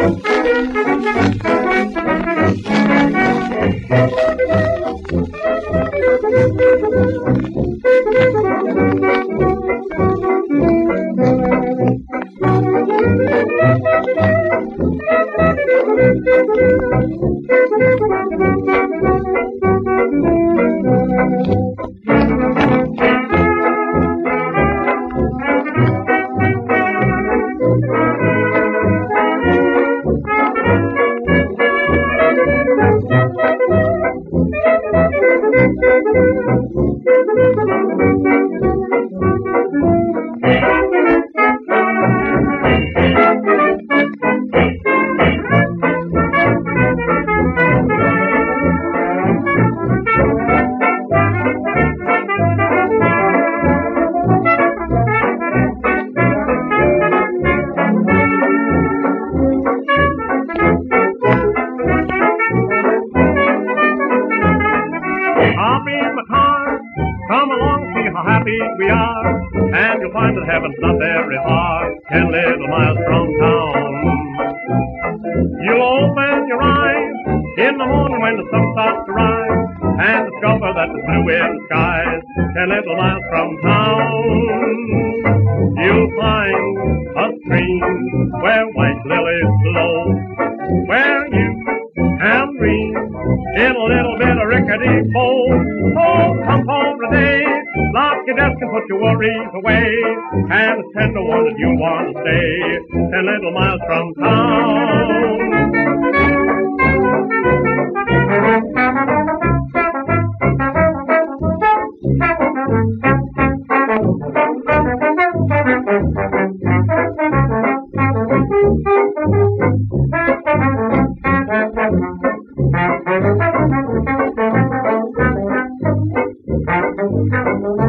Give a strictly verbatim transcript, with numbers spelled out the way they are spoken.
We are, and you'll find that heaven's not very far, ten little miles from town. You'll open your eyes in the morning when the sun starts to rise, and discover that there's blue in the skies, ten little miles from town. You'll find a stream where white lilies blow, where you can read in a little bit of rickety bowl. Oh, come home today, lock your desk and put your worries away, and it's ten to one that you want to stay ten little miles from town. Thank you.